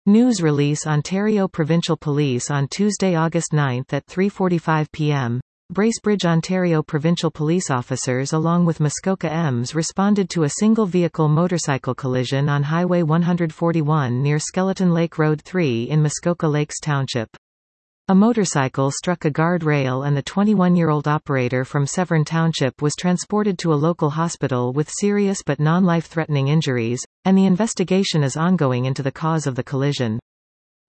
News release Ontario Provincial Police on Tuesday, August 9 at 3:45 p.m. Bracebridge, Ontario Provincial Police officers along with Muskoka EMS responded to a single-vehicle motorcycle collision on Highway 141 near Skeleton Lake Road 3 in Muskoka Lakes Township. A motorcycle struck a guardrail and the 21-year-old operator from Severn Township was transported to a local hospital with serious but non-life-threatening injuries, and the investigation is ongoing into the cause of the collision.